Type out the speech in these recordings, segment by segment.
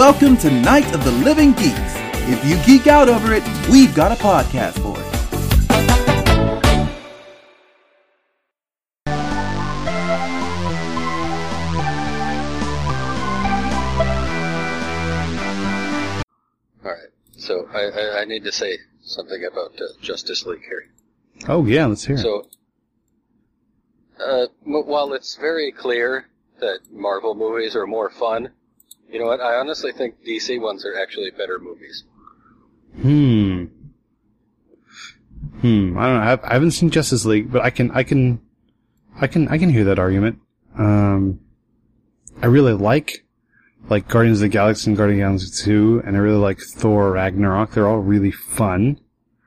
Welcome to Night of the Living Geeks. If you geek out over it, we've got a podcast for it. Alright, so I need to say something about Justice League here. Oh yeah, let's hear it. So, while it's very clear that Marvel movies are more fun, you know what, I honestly think DC ones are actually better movies. I don't know. I haven't seen Justice League, but I can hear that argument. I really like Guardians of the Galaxy and Guardians of the Galaxy 2, and I really like Thor Ragnarok. They're all really fun.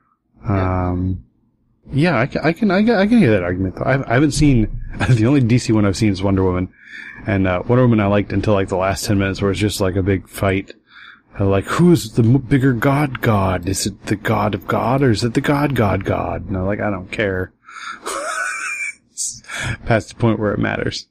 Yeah, I can hear that argument though. I haven't seen, the only DC one I've seen is Wonder Woman. And, Wonder Woman I liked until like the last 10 minutes where it's just like a big fight. Like, who's the bigger god? Is it the god of God or is it the god? And I'm like, I don't care. It's past the point where it matters.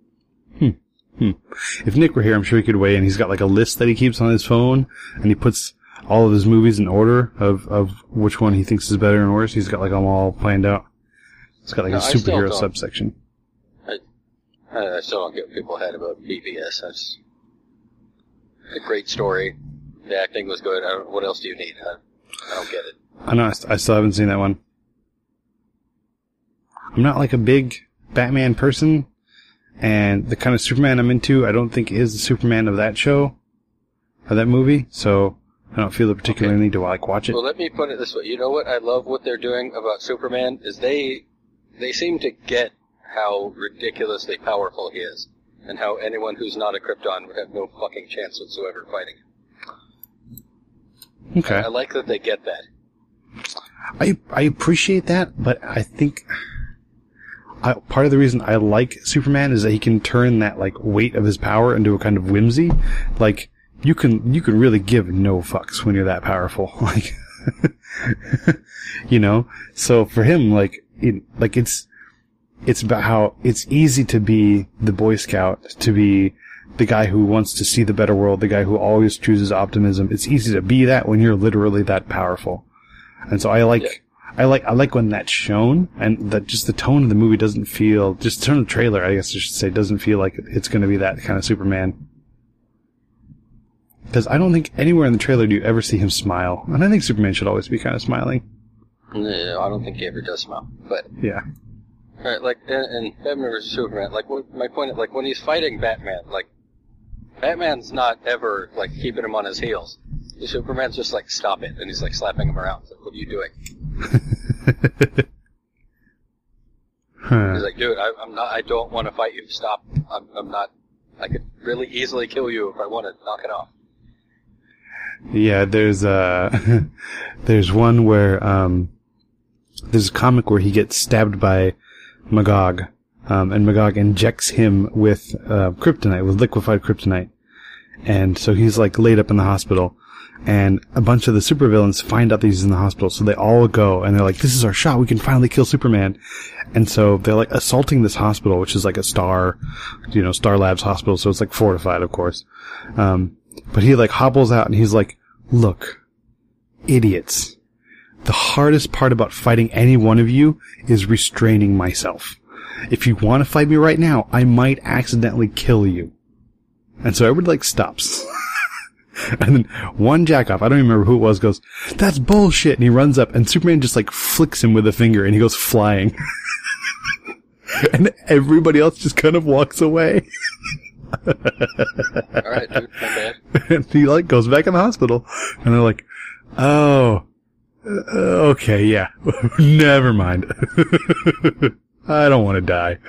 If Nick were here, I'm sure he could weigh in. He's got like a list that he keeps on his phone, and he puts all of his movies in order of which one he thinks is better and worse. He's got like them all planned out. It's got like a superhero subsection. I still don't get people head about BVS. That's a great story. The acting was good. What else do you need? I don't get it. I know. I still haven't seen that one. I'm not like a big Batman person, and the kind of Superman I'm into, I don't think is the Superman of that show, or that movie, so I don't feel the particular need to watch it. Well, let me put it this way. You know what I love what they're doing about Superman is they seem to get how ridiculously powerful he is, and how anyone who's not a Krypton would have no fucking chance whatsoever fighting him. Okay. I like that they get that. I appreciate that, but I think part of the reason I like Superman is that he can turn that like weight of his power into a kind of whimsy. Like you can really give no fucks when you're that powerful. Like you know. So for him, it's about how it's easy to be the Boy Scout, to be the guy who wants to see the better world, the guy who always chooses optimism. It's easy to be that when you're literally that powerful. And so I like when that's shown, and that just the tone of the movie doesn't feel, just the tone of the trailer, I guess I should say, doesn't feel like it's going to be that kind of Superman. Because I don't think anywhere in the trailer do you ever see him smile. And I think Superman should always be kind of smiling. No, I don't think he ever does smile. But yeah. Right, like, in Batman vs. Superman, like, my point is, like, when he's fighting Batman, like, Batman's not ever, like, keeping him on his heels. Superman's just like, stop it, and he's, like, slapping him around. It's like, what are you doing? He's like, dude, I don't want to fight you. Stop. I'm not, I could really easily kill you if I wanted. Knock it off. Yeah, there's one where, there's a comic where he gets stabbed by Magog, and Magog injects him with kryptonite, with liquefied kryptonite. And so he's like laid up in the hospital, and a bunch of the supervillains find out that he's in the hospital, so they all go, and they're like, this is our shot, we can finally kill Superman. And so they're like assaulting this hospital, which is like a Star Labs hospital, so it's like fortified, of course. But he like hobbles out and he's like, look, idiots. The hardest part about fighting any one of you is restraining myself. If you want to fight me right now, I might accidentally kill you. And so everybody like stops. And then one jackoff, I don't even remember who it was, goes, that's bullshit. And he runs up and Superman just like flicks him with a finger and he goes flying. And everybody else just kind of walks away. Alright, dude, my bad. And he like goes back in the hospital and they're like, oh. Okay, yeah. Never mind. I don't want to die.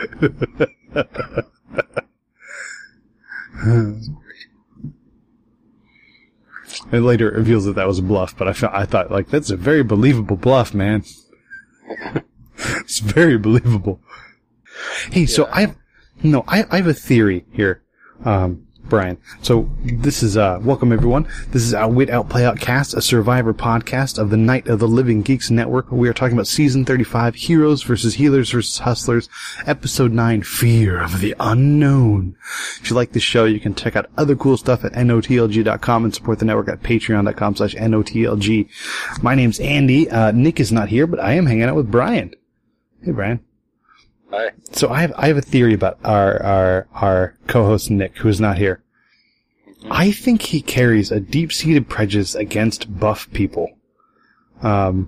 And later it reveals that was a bluff, but I thought, like, that's a very believable bluff, man. It's very believable. Hey, yeah. So I have a theory here. Brian. So this is welcome everyone. This is Outwit Outplay Outcast, a Survivor podcast of the Night of the Living Geeks Network. We are talking about season 35, Heroes versus Healers versus Hustlers, episode 9, Fear of the Unknown. If you like this show, you can check out other cool stuff at notlg.com and support the network at patreon.com/notlg. My name's Andy. Nick is not here, but I am hanging out with Brian. Hey, Brian. Hi. So I have a theory about our co-host Nick, who is not here. I think he carries a deep-seated prejudice against buff people. Because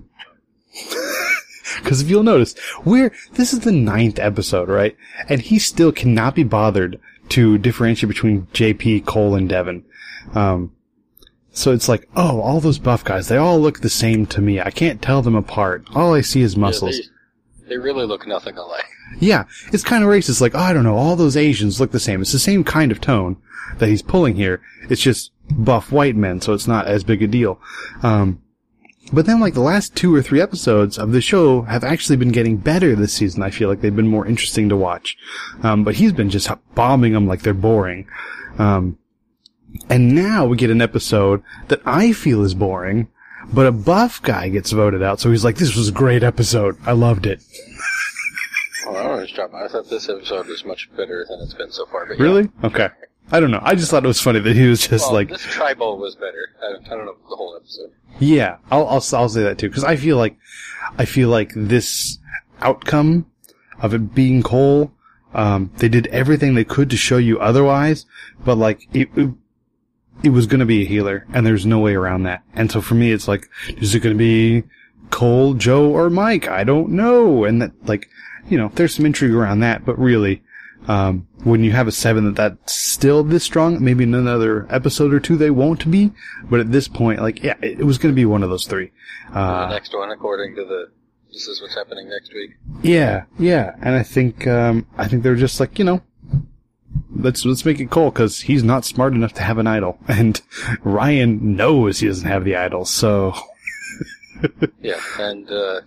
if you'll notice, this is the 9th episode, right? And he still cannot be bothered to differentiate between JP, Cole, and Devin. So it's like, oh, all those buff guys, they all look the same to me. I can't tell them apart. All I see is muscles. Yeah, they really look nothing alike. Yeah, it's kind of racist. Like, oh, I don't know, all those Asians look the same. It's the same kind of tone that he's pulling here. It's just buff white men, so it's not as big a deal. But then, like, the last 2 or 3 episodes of the show have actually been getting better this season. I feel like they've been more interesting to watch. But he's been just bombing them like they're boring. And now we get an episode that I feel is boring, but a buff guy gets voted out, so he's like, this was a great episode. I loved it. Oh, I thought this episode was much better than it's been so far. But yeah. Really? Okay. I don't know. I just thought it was funny that he was just like... this tribal was better. I don't know the whole episode. Yeah, I'll say that too, because I feel like this outcome of it being Cole, they did everything they could to show you otherwise, but like, it was gonna be a healer, and there's no way around that. And so for me, it's like, is it gonna be Cole, Joe, or Mike? I don't know. And that, like, you know, there's some intrigue around that, but really, when you have a 7 that's still this strong, maybe in another episode or 2 they won't be, but at this point, like, yeah, it was going to be one of those 3. The next one, according to this is what's happening next week. Yeah, and I think they're just like, you know, let's make it Cole, because he's not smart enough to have an idol, and Ryan knows he doesn't have the idol, so... Yeah, and,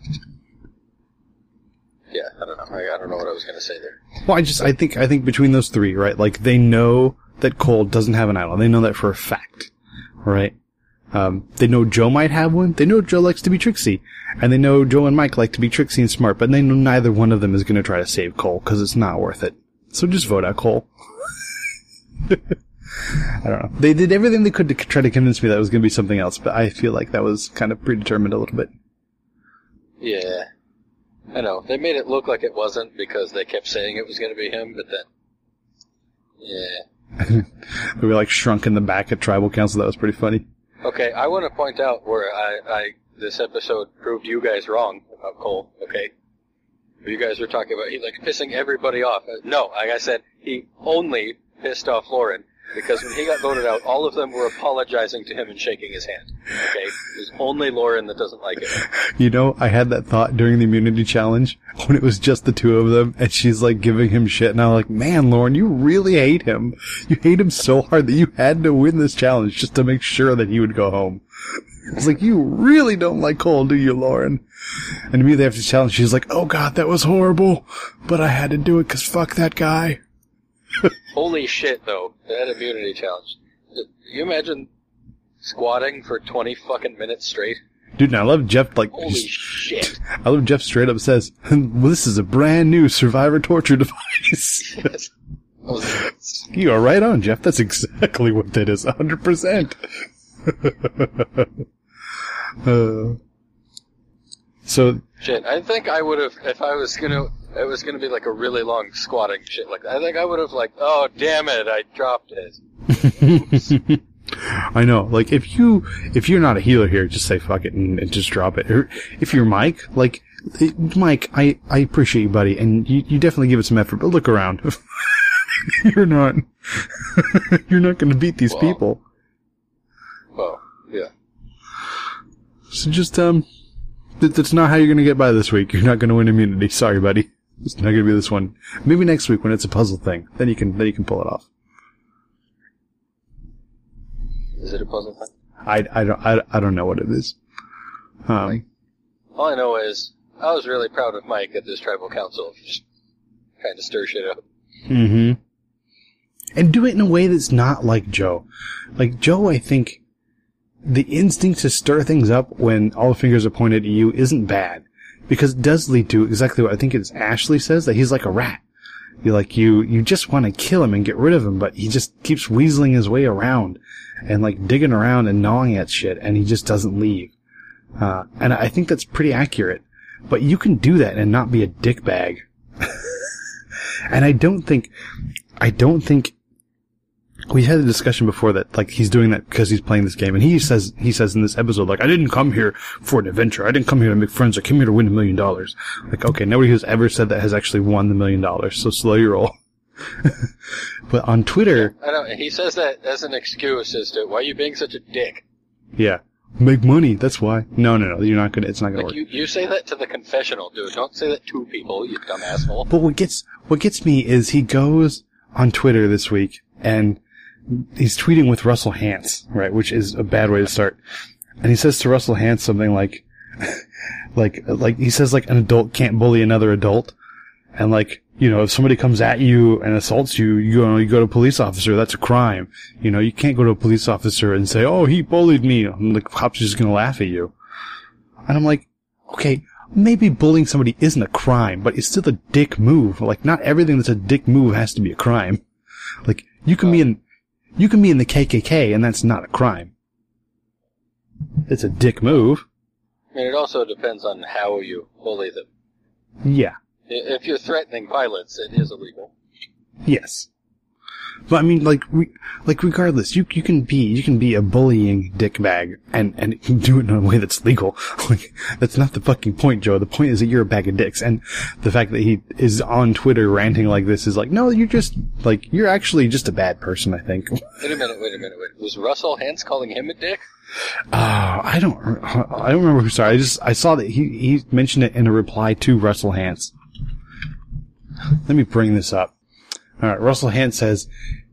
yeah, I don't know. I don't know what I was going to say there. Well, I think between those 3, right? Like, they know that Cole doesn't have an idol. They know that for a fact, right? They know Joe might have one. They know Joe likes to be tricksy. And they know Joe and Mike like to be tricksy and smart, but they know neither one of them is going to try to save Cole, because it's not worth it. So just vote out Cole. I don't know. They did everything they could to try to convince me that it was going to be something else, but I feel like that was kind of predetermined a little bit. Yeah. I know. They made it look like it wasn't because they kept saying it was going to be him, but then... Yeah. We were like shrunk in the back at Tribal Council. That was pretty funny. Okay, I want to point out where this episode proved you guys wrong about Cole, okay? You guys were talking about he like pissing everybody off. No, like I said, he only pissed off Lauren. Because when he got voted out, all of them were apologizing to him and shaking his hand. Okay? It was only Lauren that doesn't like it. You know, I had that thought during the immunity challenge when it was just the 2 of them, and she's like giving him shit, and I'm like, man, Lauren, you really hate him. You hate him so hard that you had to win this challenge just to make sure that he would go home. It's like, you really don't like Cole, do you, Lauren? And immediately after the challenge, she's like, oh god, that was horrible, but I had to do it because fuck that guy. Holy shit, though. That immunity challenge. You imagine squatting for 20 fucking minutes straight? Dude, and I love Jeff, like... Holy shit. I love Jeff straight up says, well, this is a brand new Survivor torture device. Yes. You are right on, Jeff. That's exactly what that is. 100%. So... Shit, I think I would have, if I was gonna... It was going to be like a really long squatting shit like that. I think I would have like, oh, damn it, I dropped it. I know. Like, if you're not a healer here, just say fuck it and just drop it. Or if you're Mike, like, Mike, I appreciate you, buddy, and you definitely give it some effort, but look around. You're not going to beat these people. Well, yeah. So just, that's not how you're going to get by this week. You're not going to win immunity. Sorry, buddy. It's not going to be this one. Maybe next week when it's a puzzle thing. Then you can pull it off. Is it a puzzle thing? I don't know what it is. All I know is I was really proud of Mike at this tribal council. Just kind of stir shit up. Mm-hmm. And do it in a way that's not like Joe. Like Joe, I think the instinct to stir things up when all the fingers are pointed at you isn't bad. Because it does lead to exactly what I think it's Ashley says, that he's like a rat. You just want to kill him and get rid of him, but he just keeps weaseling his way around and like digging around and gnawing at shit, and he just doesn't leave. And I think that's pretty accurate. But you can do that and not be a dickbag. And I don't think we had a discussion before that, like, he's doing that because he's playing this game, and he says in this episode, like, I didn't come here for an adventure. I didn't come here to make friends. I came here to win $1 million. Like, okay, nobody who's ever said that has actually won the $1 million, so slow your roll. But on Twitter... I know, he says that as an excuse as to why are you being such a dick. Yeah. Make money, that's why. No, you're not gonna, it's not gonna like work. You say that to the confessional, dude. Don't say that to people, you dumb asshole. But what gets me is he goes on Twitter this week, and he's tweeting with Russell Hantz, right, which is a bad way to start. And he says to Russell Hantz something like, like he says like an adult can't bully another adult, and like, you know, if somebody comes at you and assaults you, you go to a police officer, that's a crime. You know, you can't go to a police officer and say, oh, he bullied me, and the cops are just gonna laugh at you. And I'm like, okay, maybe bullying somebody isn't a crime, but it's still a dick move. Like, not everything that's a dick move has to be a crime. Like, you can be in the KKK, and that's not a crime. It's a dick move. I mean, it also depends on how you bully them. Yeah. If you're threatening violence, it is illegal. Yes. But I mean, like regardless, you can be a bullying dickbag and do it in a way that's legal. Like, that's not the fucking point, Joe. The point is that you're a bag of dicks, and the fact that he is on Twitter ranting like this is like, no, you're actually just a bad person, I think. Wait a minute. Was Russell Hantz calling him a dick? I don't remember who started. I saw that he mentioned it in a reply to Russell Hantz. Let me bring this up. Alright, Russell Hantz says,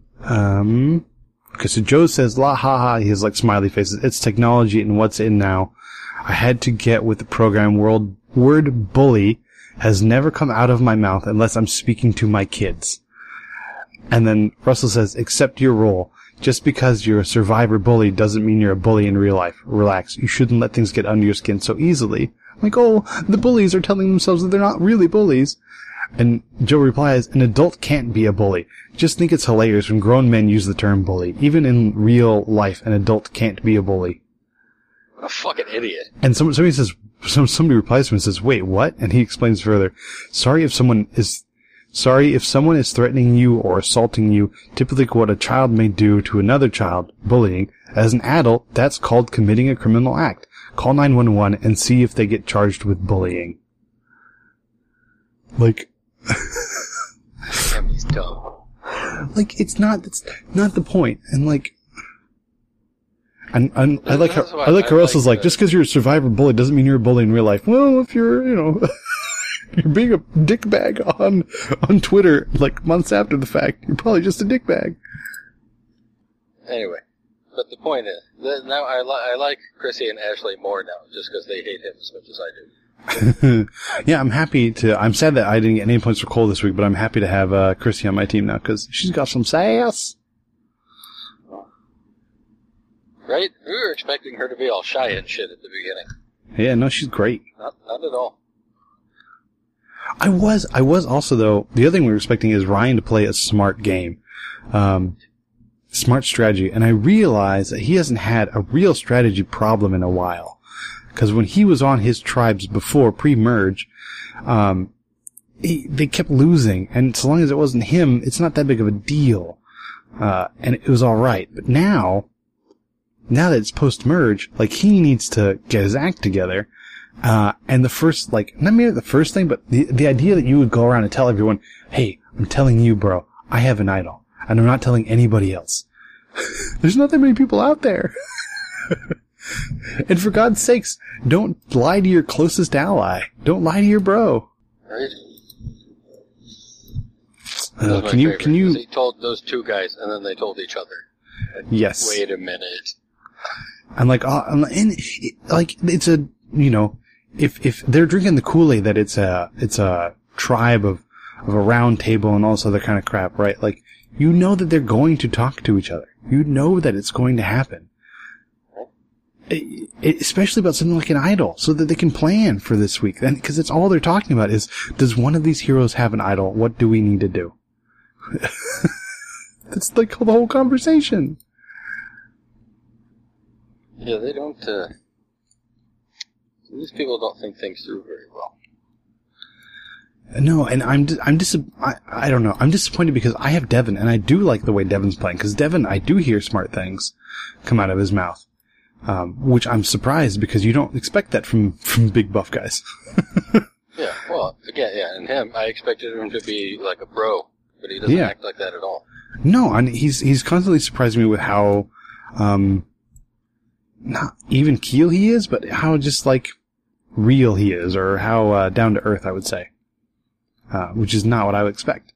okay, so Joe says, la ha ha, he has like smiley faces. It's technology and what's in now. I had to get with the program. Word bully has never come out of my mouth unless I'm speaking to my kids. And then Russell says, accept your role. Just because you're a survivor bully doesn't mean you're a bully in real life. Relax. You shouldn't let things get under your skin so easily. Like, oh, the bullies are telling themselves that they're not really bullies. And Joe replies, an adult can't be a bully. Just think it's hilarious when grown men use the term bully. Even in real life, an adult can't be a bully. What a fucking idiot. And somebody replies to him and says, wait, what? And he explains further, sorry if someone is threatening you or assaulting you, typically what a child may do to another child, bullying. As an adult, that's called committing a criminal act. Call 911 and see if they get charged with bullying. Like... Damn, he's dumb. Like, that's not the point. And like... And I like how Russell's like, just because you're a survivor bully doesn't mean you're a bully in real life. Well, if you're, you're being a dickbag on Twitter, like, months after the fact, you're probably just a dickbag. Anyway, but the point is, that now I like Chrissy and Ashley more now, just because they hate him as much as I do. Yeah, I'm sad that I didn't get any points for Cole this week, but I'm happy to have Chrissy on my team now, because she's got some sass. Right? We were expecting her to be all shy and shit at the beginning. Yeah, no, she's great. Not at all. I was also, though, the other thing we were expecting is Ryan to play a smart game. Smart strategy. And I realized that he hasn't had a real strategy problem in a while. Because when he was on his tribes before, pre-merge, they kept losing. And so long as it wasn't him, it's not that big of a deal. And it was alright. But now that it's post-merge, like, he needs to get his act together. And the first, like, not maybe the first thing, but the idea that you would go around and tell everyone, hey, I'm telling you, bro, I have an idol. And I'm not telling anybody else. There's not that many people out there. And for God's sakes, don't lie to your closest ally. Don't lie to your bro. Right? Can you? He told those two guys, and then they told each other. Like, yes. Wait a minute. I'm like, it's a, if they're drinking the Kool-Aid that it's a tribe of a round table and all this other kind of crap, right? Like, You know that they're going to talk to each other. You know that it's going to happen. Especially about something like an idol, so that they can plan for this week. Because it's all they're talking about is, does one of these heroes have an idol? What do we need to do? That's like the whole conversation. Yeah, they don't, these people don't think things through very well. No, and I don't know. I'm disappointed because I have Devin, and I do like the way Devin's playing. Because Devin, I do hear smart things come out of his mouth. Which I'm surprised because you don't expect that from big buff guys. Yeah, well, again, yeah, and him, I expected him to be like a bro, but he doesn't act like that at all. No, and he's constantly surprising me with how, not even keel he is, but how just like real he is, or how down to earth, I would say. Which is not what I would expect.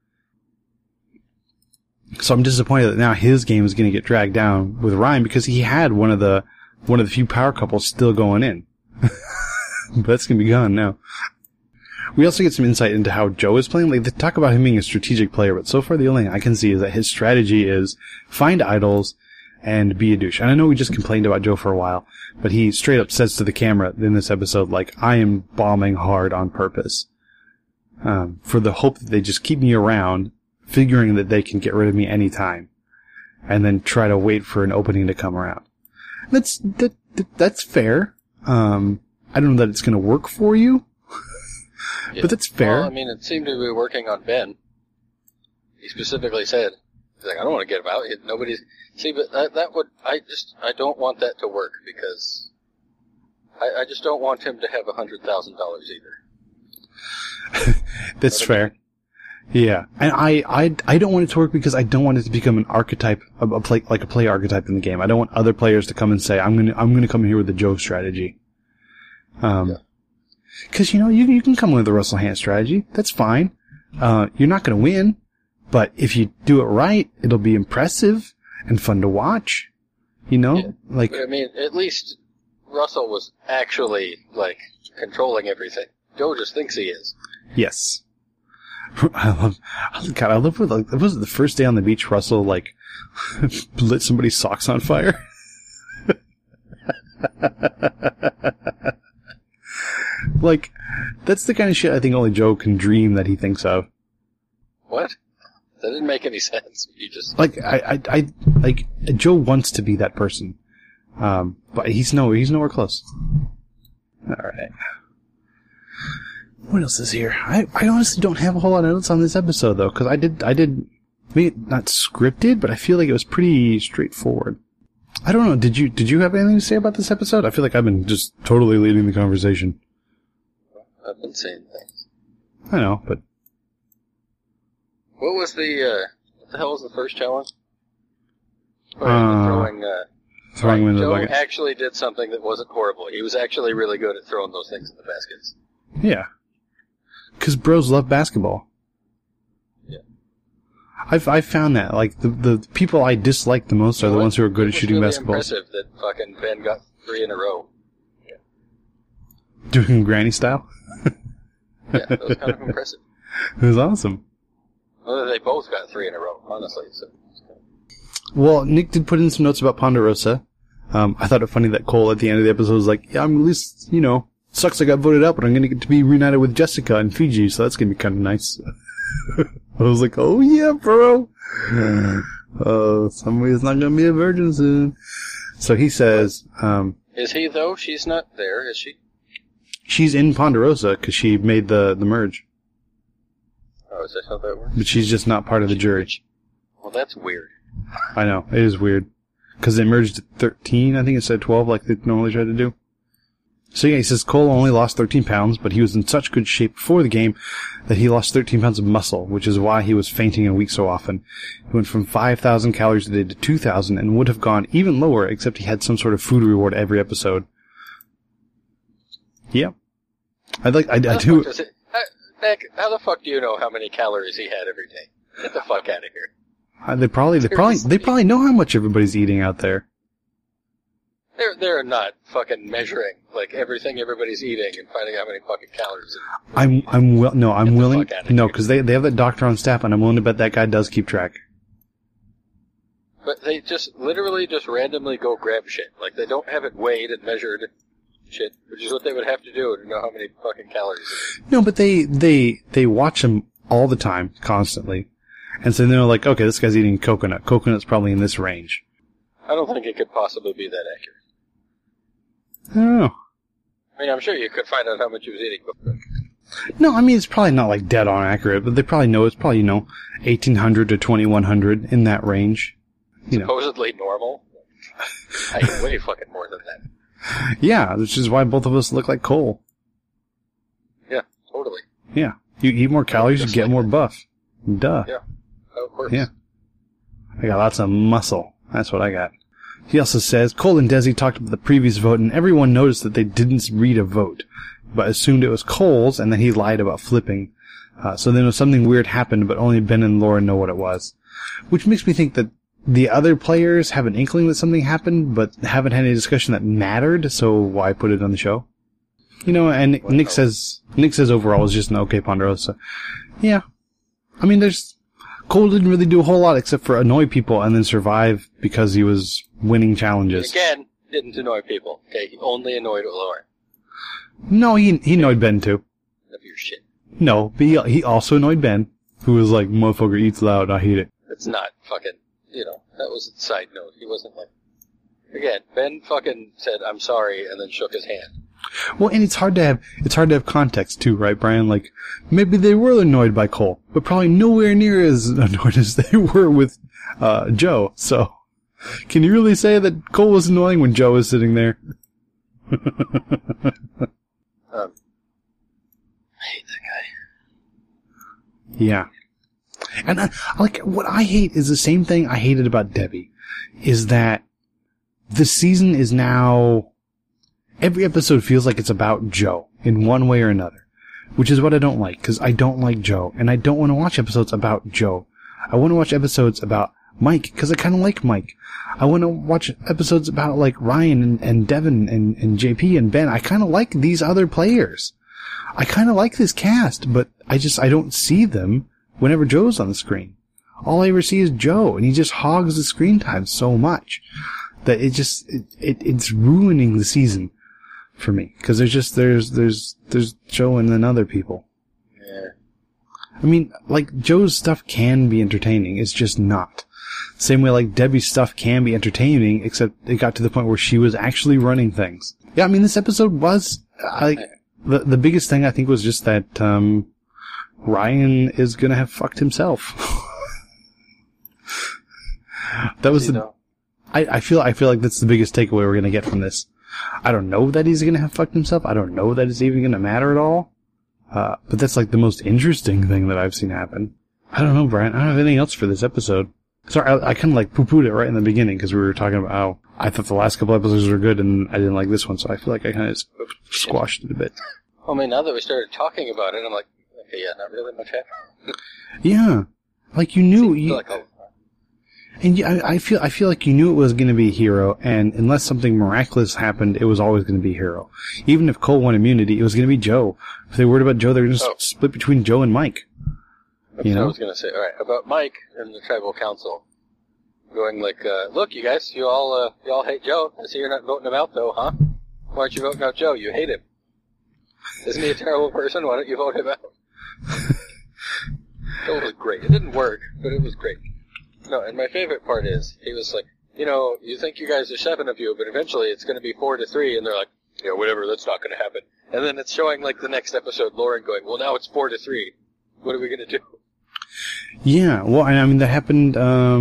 So I'm disappointed that now his game is going to get dragged down with Ryan because he had one of the few power couples still going in. But that's going to be gone now. We also get some insight into how Joe is playing. Like, they talk about him being a strategic player, but so far the only thing I can see is that his strategy is find idols and be a douche. And I know we just complained about Joe for a while, but he straight up says to the camera in this episode, like, I am bombing hard on purpose. For the hope that they just keep me around, figuring that they can get rid of me anytime, and then try to wait for an opening to come around. That's fair. I don't know that it's going to work for you, but that's fair. Well, I mean, it seemed to be working on Ben. He specifically said, he's like, I don't want to get him out. Nobody's... See, but that would... I don't want that to work because I just don't want him to have $100,000 either. That's fair. Yeah, and I don't want it to work because I don't want it to become an archetype, a play archetype in the game. I don't want other players to come and say, I'm gonna come here with the Joe strategy. Cause you can come with the Russell Hand strategy. That's fine. You're not gonna win, but if you do it right, it'll be impressive and fun to watch. Yeah. But I mean, at least Russell was actually, like, controlling everything. Joe just thinks he is. Yes. I love what, like, was it the first day on the beach Russell, like, lit somebody's socks on fire? Like, that's the kind of shit I think only Joe can dream that he thinks of. What? That didn't make any sense. You just... Like, like, Joe wants to be that person. But he's nowhere close. Alright. What else is here? I honestly don't have a whole lot of notes on this episode, though, because I did, maybe not scripted, but I feel like it was pretty straightforward. I don't know, did you have anything to say about this episode? I feel like I've been just totally leading the conversation. I've been saying things. I know, but... What was what the hell was the first challenge? Throwing him in the bucket. Joe actually did something that wasn't horrible. He was actually really good at throwing those things in the baskets. Yeah. Because bros love basketball. Yeah. I've found that. Like, the people I dislike the most are the ones who are good at shooting basketball. It was really impressive that fucking Ben got 3 in a row. Yeah. Doing granny style? Yeah, that was kind of impressive. It was awesome. Well, they both got 3 in a row, honestly. So. Well, Nick did put in some notes about Ponderosa. I thought it funny that Cole at the end of the episode was like, yeah, I'm at least, sucks I got voted out, but I'm going to get to be reunited with Jessica in Fiji, so that's going to be kind of nice. I was like, oh yeah, bro. Somebody's not going to be a virgin soon. So he says... is he, though? She's not there, is she? She's in Ponderosa, because she made the merge. Oh, is that how that works? But she's just not part of the jury. Well, that's weird. I know, it is weird. Because they merged at 13, I think it said 12, like they normally try to do. So yeah, he says Cole only lost 13 pounds, but he was in such good shape before the game that he lost 13 pounds of muscle, which is why he was fainting and weak so often. He went from 5,000 calories a day to 2,000 and would have gone even lower, except he had some sort of food reward every episode. Yeah. I do... Nick, how the fuck do you know how many calories he had every day? Get the fuck out of here. They probably know how much everybody's eating out there. They're not fucking measuring like everything everybody's eating and finding out how many fucking calories. I'm willing. No, here. because they have that doctor on staff, and I'm willing to bet that guy does keep track. But they just literally just randomly go grab shit. Like they don't have it weighed and measured shit, which is what they would have to do to know how many fucking calories. No, but they watch him all the time, constantly, and so they're like, okay, this guy's eating coconut. Coconut's probably in this range. I don't think it could possibly be that accurate. I don't know. I mean, I'm sure you could find out how much he was eating. But No, I mean, it's probably not like dead on accurate, but they probably know it's probably, 1,800 to 2,100 in that range. Supposedly normal. I eat way fucking more than that. Yeah, which is why both of us look like Cole. Yeah, totally. Yeah. You eat more calories, you get more buff. Duh. Yeah, of course. Yeah. I got lots of muscle. That's what I got. He also says, Cole and Desi talked about the previous vote, and everyone noticed that they didn't read a vote, but assumed it was Cole's, and then he lied about flipping. So then something weird happened, but only Ben and Lauren know what it was. Which makes me think that the other players have an inkling that something happened, but haven't had any discussion that mattered, so why put it on the show? And Nick says overall it was just an okay Ponderosa. Yeah. I mean, Cole didn't really do a whole lot except for annoy people and then survive because he was winning challenges. Again, didn't annoy people. Okay, he only annoyed Lauren. No, he annoyed Ben too. Of your shit. No, but he also annoyed Ben, who was like, motherfucker eats loud, I hate it. That's not fucking, that was a side note. He wasn't like, again, Ben fucking said, I'm sorry, and then shook his hand. Well, and it's hard to have context too, right, Brian? Like, maybe they were annoyed by Cole, but probably nowhere near as annoyed as they were with, Joe. So, can you really say that Cole was annoying when Joe was sitting there? I hate that guy. Yeah. And what I hate is the same thing I hated about Debbie, is that the season is now, every episode feels like it's about Joe in one way or another, which is what I don't like, because I don't like Joe, and I don't want to watch episodes about Joe. I want to watch episodes about Mike, because I kind of like Mike. I want to watch episodes about, like, Ryan and Devin and JP and Ben. I kind of like these other players. I kind of like this cast, but I don't see them whenever Joe's on the screen. All I ever see is Joe, and he just hogs the screen time so much that it's ruining the season for me. Because there's Joe and then other people. Yeah. I mean, like, Joe's stuff can be entertaining. It's just not. Same way, like, Debbie's stuff can be entertaining, except it got to the point where she was actually running things. Yeah, I mean, this episode was, the biggest thing I think was just that, Ryan is gonna have fucked himself. That was I feel like that's the biggest takeaway we're gonna get from this. I don't know that he's gonna have fucked himself. I don't know that it's even gonna matter at all. But that's like the most interesting thing that I've seen happen. I don't know, Brian. I don't have anything else for this episode. Sorry, I kind of like poo-pooed it right in the beginning because we were talking about how I thought the last couple episodes were good and I didn't like this one, so I feel like I kind of squashed it a bit. I mean, now that we started talking about it, I'm like, okay, yeah, not really much happened. Yeah. Like, you knew... And I feel like you knew it was going to be Hero, and unless something miraculous happened, it was always going to be Hero. Even if Cole won immunity, it was going to be Joe. If they were worried about Joe, they were going to split between Joe and Mike. That's what I was going to say. All right, about Mike and the tribal council. Going like, look, you guys, you all hate Joe. I see you're not voting him out, though, huh? Why aren't you voting out Joe? You hate him. Isn't he a terrible person? Why don't you vote him out? It was great. It didn't work, but it was great. No, and my favorite part is, he was like, you think you guys are 7 of you, but eventually it's going to be 4-3, and they're like, whatever, that's not going to happen. And then it's showing, like, the next episode, Lauren going, well, now it's 4-3. What are we going to do? Yeah, well, I mean, that happened,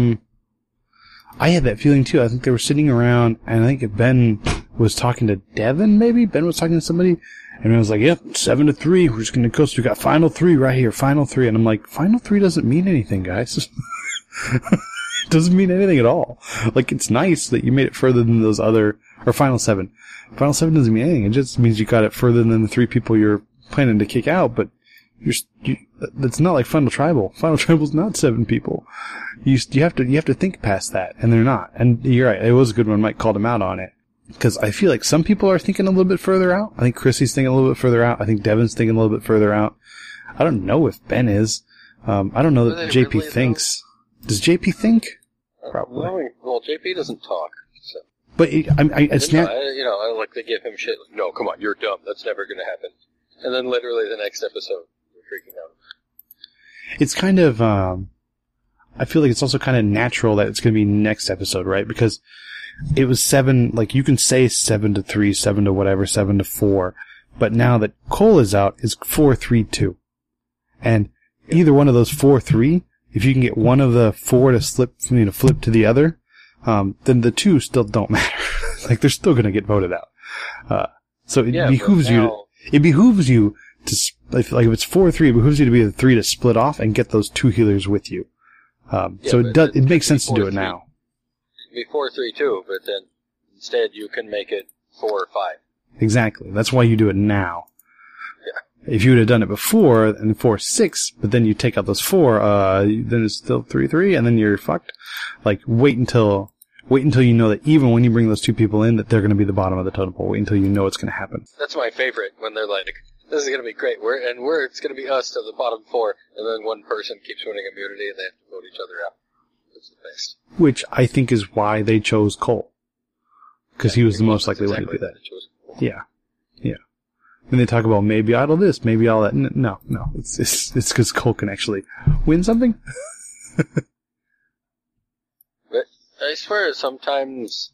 I had that feeling too. I think they were sitting around, and I think Ben was talking to Devin, maybe? Ben was talking to somebody, and I was like, yep, 7-3, we're just going to coast. We got final 3 right here, final 3. And I'm like, final 3 doesn't mean anything, guys. It doesn't mean anything at all. Like, it's nice that you made it further than those other, or final 7. Final 7 doesn't mean anything. It just means you got it further than the 3 people you're planning to kick out, but that's not like Final Tribal. Final Tribal's not 7 people. You have to think past that, and they're not. And you're right, it was good when Mike called him out on it. Because I feel like some people are thinking a little bit further out. I think Chrissy's thinking a little bit further out. I think Devin's thinking a little bit further out. I don't know if Ben is. I don't know that JP really thinks. Does JP think? Probably. Well, JP doesn't talk. So. But it's not. I like to give him shit. Like, no, come on, you're dumb. That's never going to happen. And then literally the next episode, we're freaking out. It's kind of. I feel like it's also kind of natural that it's going to be next episode, right? Because it was 7. Like you can say 7-3, 7 to whatever, 7-4. But now that Cole is out, it's 4-3-2. And either one of those 4-3, if you can get one of the 4 to flip to the other, then the 2 still don't matter. Like they're still going to get voted out. So it behooves you. It behooves you to if it's 4-3. It behooves you to be the 3 to split off and get those 2 healers with you. So it makes sense to do it now. It'd be 4-3-2, but then instead you can make it 4-5. Exactly. That's why you do it now. Yeah. If you would have done it before and 4-6, but then you take out those 4, then it's still 3-3, and then you're fucked. Like wait until you know that even when you bring those 2 people in, that they're going to be the bottom of the totem pole. Wait until you know it's going to happen. That's my favorite when they're like, "This is going to be great. It's going to be us to the bottom 4," and then one person keeps winning immunity, and they have to vote each other out. It's the best. Which I think is why they chose Cole, because he was the most likely one to do that. Yeah. And they talk about maybe idle this, maybe all that. No. It's because Cole can actually win something. But I swear, sometimes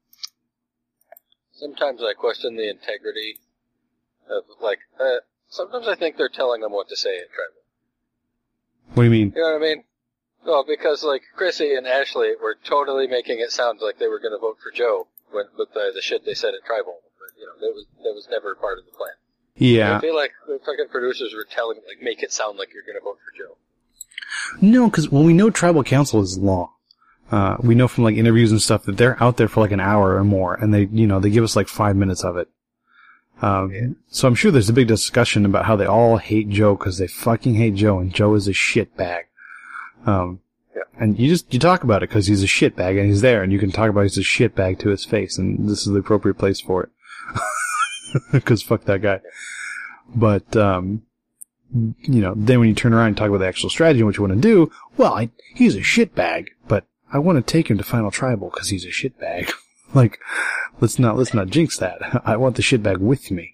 I question the integrity of, sometimes I think they're telling them what to say at Tribal. What do you mean? You know what I mean? Well, because, Chrissy and Ashley were totally making it sound like they were going to vote for Joe with the shit they said at Tribal. But, that was never part of the plan. Yeah. I feel like the fucking producers were telling them, make it sound like you're going to vote for Joe. No, because we know Tribal Council is long. We know from, interviews and stuff that they're out there for, an hour or more, and they give us, 5 minutes of it. So I'm sure there's a big discussion about how they all hate Joe because they fucking hate Joe, and Joe is a shitbag. And you talk about it because he's a shitbag and he's there, and you can talk about he's a shitbag to his face, and this is the appropriate place for it. Because fuck that guy. But, then when you turn around and talk about the actual strategy and what you want to do, well, he's a shitbag, but I want to take him to Final Tribal because he's a shitbag. Let's not jinx that. I want the shitbag with me.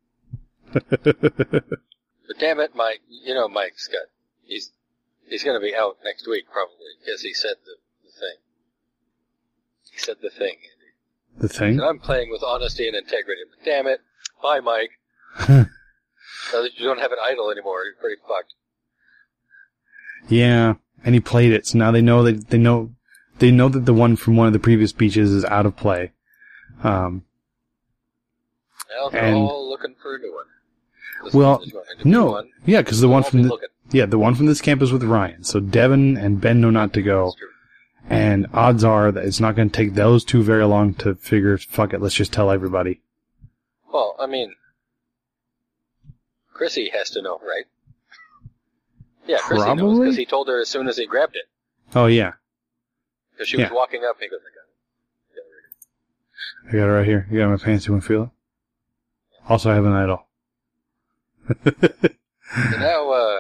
But damn it, Mike, Mike's got, he's going to be out next week probably because he said the thing. He said the thing, Andy. The thing? And I'm playing with honesty and integrity. But damn it, bye, Mike. Now that you don't have it idle anymore, you're pretty fucked. Yeah, and he played it, so now they know that the one from one of the previous beaches is out of play. Well, they're all looking for a new one. Because the one from this camp is with Ryan. So Devin and Ben know not to go. And odds are that it's not going to take those 2 very long to figure, fuck it, let's just tell everybody. Well, I mean, Chrissy has to know, right? Yeah, Chrissy knows, because he told her as soon as he grabbed it. Oh, yeah. Because she was walking up, and he goes, I got it right here. You got my pants, you want to feel it? Also, I have an idol. So now,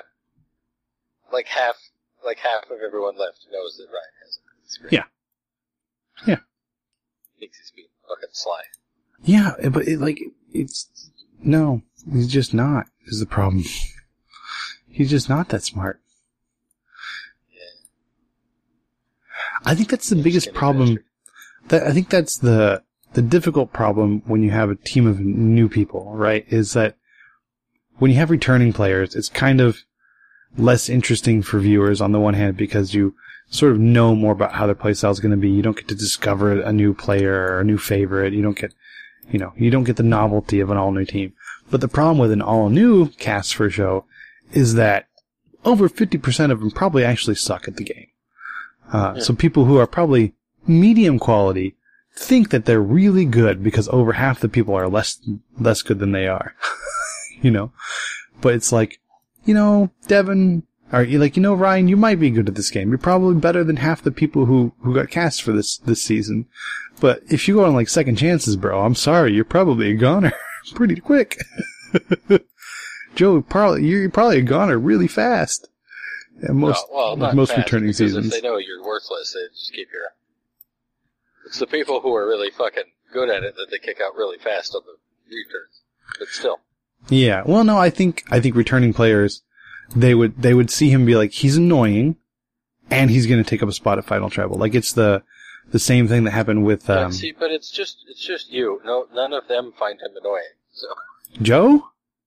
half of everyone left knows that Ryan has it. Yeah. Thinks he's being fucking sly. Yeah, but no, he's just not, is the problem. He's just not that smart. Yeah. I think that's the biggest problem. I think that's the difficult problem when you have a team of new people, right? Is that when you have returning players, it's kind of less interesting for viewers on the one hand because you sort of know more about how their playstyle is going to be. You don't get to discover a new player or a new favorite. You don't get the novelty of an all-new team. But the problem with an all-new cast for a show is that over 50% of them probably actually suck at the game. So people who are probably medium quality think that they're really good because over half the people are less good than they are. But it's Devin, Or you're like, Ryan, you might be good at this game. You're probably better than half the people who got cast for this season. But if you go on like second chances, bro, I'm sorry, you're probably a goner pretty quick. Joe, you're probably a goner really fast. And most returning because seasons. If they know you're worthless, they just keep your. It's the people who are really fucking good at it that they kick out really fast on the returns. But still. Yeah. Well, no, I think returning players, they would see him be like, he's annoying, and he's going to take up a spot at Final Tribal. Like it's the same thing that happened with. But it's just you. No, none of them find him annoying. So. Joe.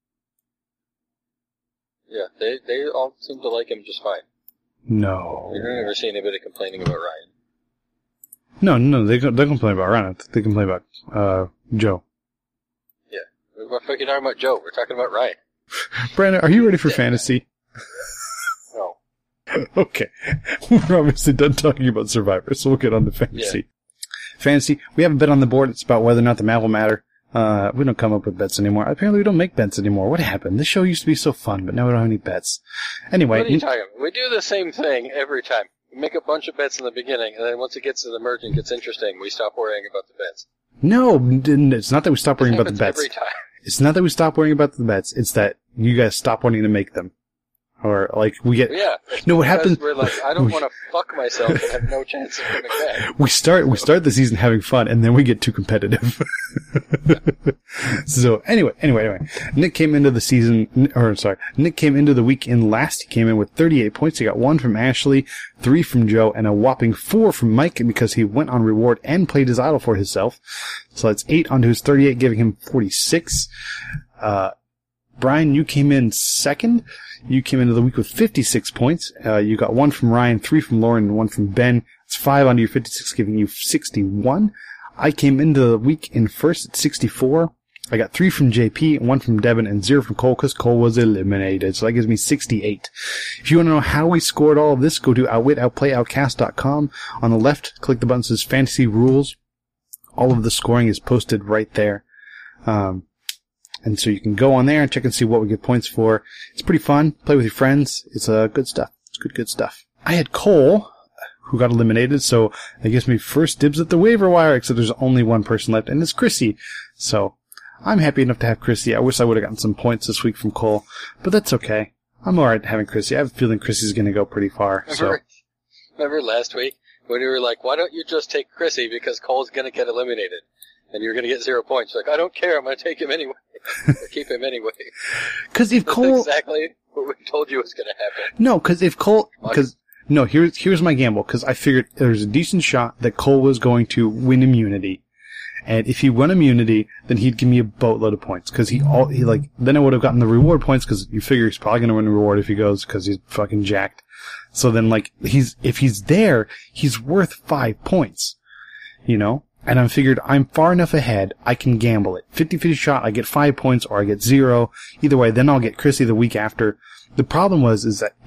Yeah, they all seem to like him just fine. No. You don't ever see anybody complaining about Ryan. No, they complain about Ryan. They complain about Joe. Yeah, we're fucking talking about Joe. We're talking about Ryan. Brandon, are you ready for fantasy? No. Okay, we're obviously done talking about Survivor, so we'll get on to fantasy. Yeah. Fantasy, we have a bet on the board. It's about whether or not the map will matter. We don't come up with bets anymore. Apparently we don't make bets anymore. What happened? This show used to be so fun, but now we don't have any bets. Anyway. What are you talking about? We do the same thing every time. We make a bunch of bets in the beginning, and then once it gets to the merge and gets interesting, we stop worrying about the bets. No, it's not that we stop worrying about the bets. Every time. It's not that we stop worrying about the bets. It's that you guys stop wanting to make them. Or, like, we get... Yeah. No, what happens... We're like, I don't want to fuck myself and have no chance of coming back. We start the season having fun, and then we get too competitive. So, anyway. Nick came into the week in last. He came in with 38 points. He got 1 from Ashley, 3 from Joe, and a whopping 4 from Mike because he went on reward and played his idol for himself. So that's 8 onto his 38, giving him 46. Brian, you came in second. You came into the week with 56 points. You got 1 from Ryan, 3 from Lauren, and 1 from Ben. It's 5 onto your 56, giving you 61. I came into the week in first at 64. I got 3 from JP, 1 from Devin, and 0 from Cole, because Cole was eliminated. So that gives me 68. If you want to know how we scored all of this, go to outwitoutplayoutcast.com. On the left, click the button that says Fantasy Rules. All of the scoring is posted right there. And so you can go on there and check and see what we get points for. It's pretty fun. Play with your friends. It's good stuff. It's good stuff. I had Cole, who got eliminated, so that gives me first dibs at the waiver wire, except there's only one person left, and it's Chrissy. So I'm happy enough to have Chrissy. I wish I would have gotten some points this week from Cole, but that's okay. I'm alright having Chrissy. I have a feeling Chrissy's going to go pretty far. Remember last week when you were like, why don't you just take Chrissy because Cole's going to get eliminated? And you're going to get 0 points. You're like, I don't care. I'm going to take him anyway. Keep him anyway. Because if Cole... That's exactly what we told you was going to happen. No, because if Cole... No, here's my gamble. Because I figured there's a decent shot that Cole was going to win immunity. And if he won immunity, then he'd give me a boatload of points. Because then I would have gotten the reward points, because you figure he's probably going to win the reward if he goes, because he's fucking jacked. So then, if he's there, he's worth 5 points. And I figured I'm far enough ahead, I can gamble it. 50-50 shot, I get 5 points or I get 0. Either way, then I'll get Chrissy the week after. The problem is that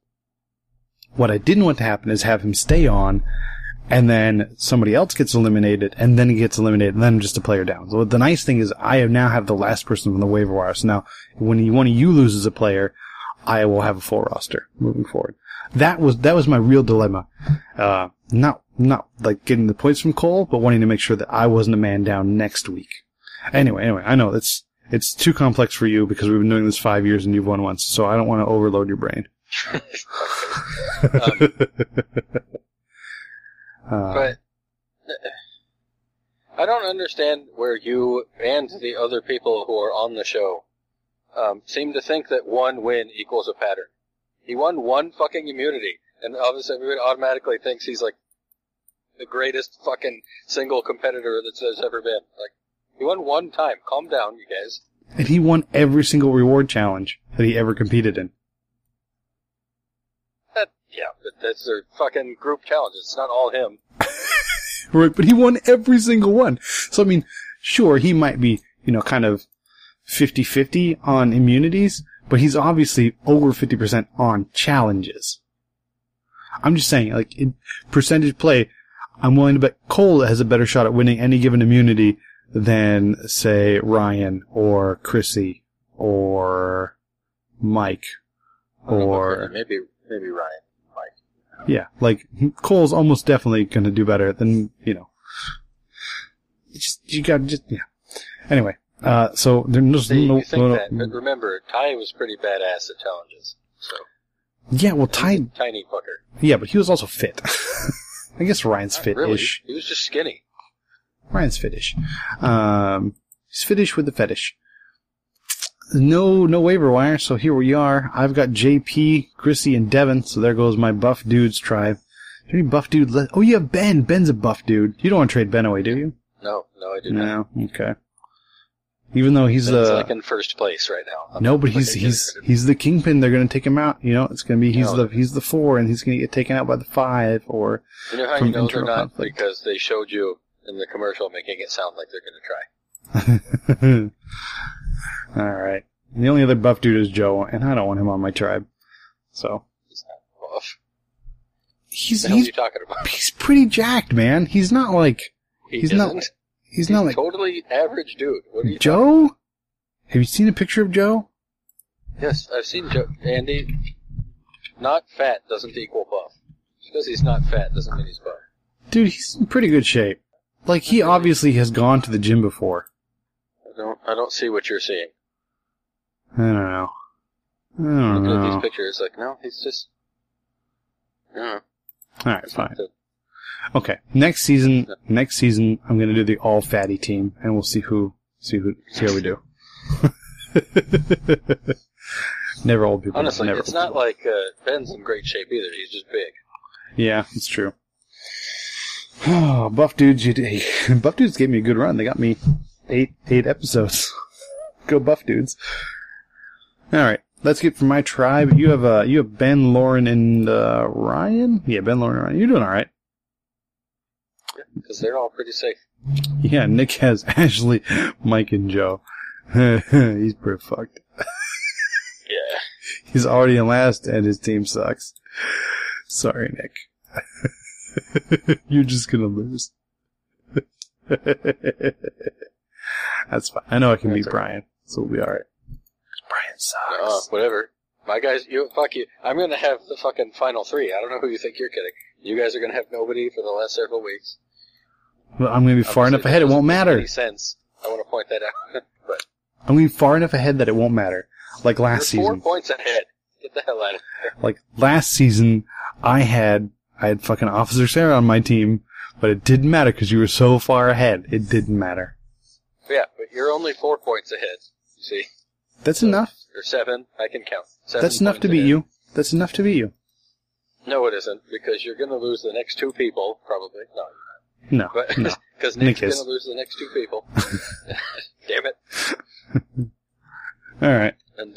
what I didn't want to happen is have him stay on, and then somebody else gets eliminated, and then he gets eliminated, and then I'm just a player down. So the nice thing is I now have the last person from the waiver wire. So now, when one of you loses a player, I will have a full roster moving forward. That was my real dilemma. Not like getting the points from Cole, but wanting to make sure that I wasn't a man down next week. Anyway, I know it's too complex for you because we've been doing this 5 years and you've won once, so I don't want to overload your brain. But I don't understand where you and the other people who are on the show seem to think that one win equals a pattern. He won 1 fucking immunity, and obviously everybody automatically thinks he's like the greatest fucking single competitor there's ever been. Like, he won 1 time. Calm down, you guys. And he won every single reward challenge that he ever competed in. Yeah, but that's their fucking group challenge. It's not all him. Right, but he won every single one. So, I mean, sure, he might be, kind of 50-50 on immunities, but he's obviously over 50% on challenges. I'm just saying, in percentage play, I'm willing to bet Cole has a better shot at winning any given immunity than, say, Ryan or Chrissy or Mike or... Maybe maybe Ryan might. Yeah, like, Cole's almost definitely going to do better than, you know. You got yeah. Anyway, so there's you think that, but remember, Ty was pretty badass at challenges, so. Yeah, well, Ty. Tiny fucker. Yeah, but he was also fit. I guess Ryan's Not fit-ish. really. He was just skinny. Ryan's fit-ish. He's fit-ish with the fetish. No waiver wire, so here we are. I've got JP, Chrissy, and Devin, so there goes my buff dudes tribe. Is there any buff dude left? Oh, you have Ben. Ben's a buff dude. You don't want to trade Ben away, do you? No, I do not. No, okay. Even though he's like in first place right now. No, but he's the kingpin. They're going to take him out. You know, it's going to be he's the 4, and he's going to get taken out by the 5, or you know how you know they're not conflict. Because they showed you in the commercial making it sound like they're going to try. All right. The only other buff dude is Joe, and I don't want him on my tribe. So he's not buff. What are you talking about? He's pretty jacked, man. He's not like he's not like totally average dude. What are you Joe? Have you seen a picture of Joe? Yes, I've seen Joe. Andy, not fat doesn't equal buff. Just because he's not fat doesn't mean he's buff. Dude, he's in pretty good shape. Like, he obviously has gone to the gym before. I don't see what you're seeing. I don't know. Looking at these pictures, like, no, he's just. I don't know. Alright, fine. Okay, next season, I'm gonna do the all fatty team, and we'll see how we do. Never old people. Honestly, never it's not like Ben's in great shape either. He's just big. Yeah, it's true. Oh, Buff Dudes, Buff Dudes gave me a good run. They got me 8 episodes. Go Buff Dudes. Alright, let's get from my tribe. You have Ben, Lauren, and Ryan? Yeah, Ben, Lauren, and Ryan. You're doing alright. Because they're all pretty safe. Yeah, Nick has Ashley, Mike, and Joe. He's pretty fucked. Yeah. He's already in last, and his team sucks. Sorry, Nick. You're just gonna lose. That's fine. I know I can beat Brian, so we'll be alright. Brian sucks. Whatever. My guys, fuck you. I'm gonna have the fucking final 3. I don't know who you think you're kidding. You guys are gonna have nobody for the last several weeks. Well, I'm gonna be far enough ahead, it won't matter. Any sense. I want to point that out. But I'm gonna be far enough ahead that it won't matter. Like last season. 4 points ahead. Get the hell out of there. Like last season, I had fucking Officer Sarah on my team, but it didn't matter because you were so far ahead. It didn't matter. Yeah, but you're only 4 points ahead. You see? That's enough. Or 7. I can count. 7 That's enough to beat you. That's enough to beat you. No, it isn't, because you're going to lose the next 2 people, probably. No. Because Nick's going to lose the next 2 people. Damn it. Alright. And,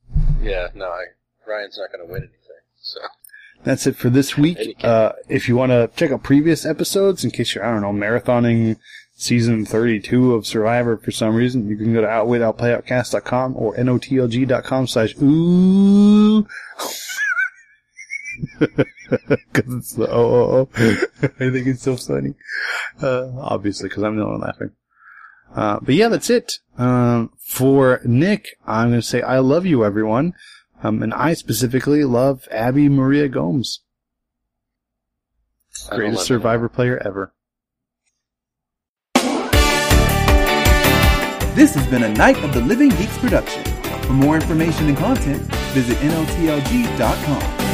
Ryan's not going to win anything, so. That's it for this week. If you want to check out previous episodes, in case you're, marathoning season 32 of Survivor for some reason, you can go to outwitoutplayoutcast.com or notlg.com/ooh. Because it's the oh. I think it's so funny. Obviously, because I'm the one laughing. But yeah, that's it. For Nick, I'm going to say I love you, everyone. And I specifically love Abby Maria Gomes. Greatest Survivor player ever. This has been a Night of the Living Geeks production. For more information and content, visit notlg.com.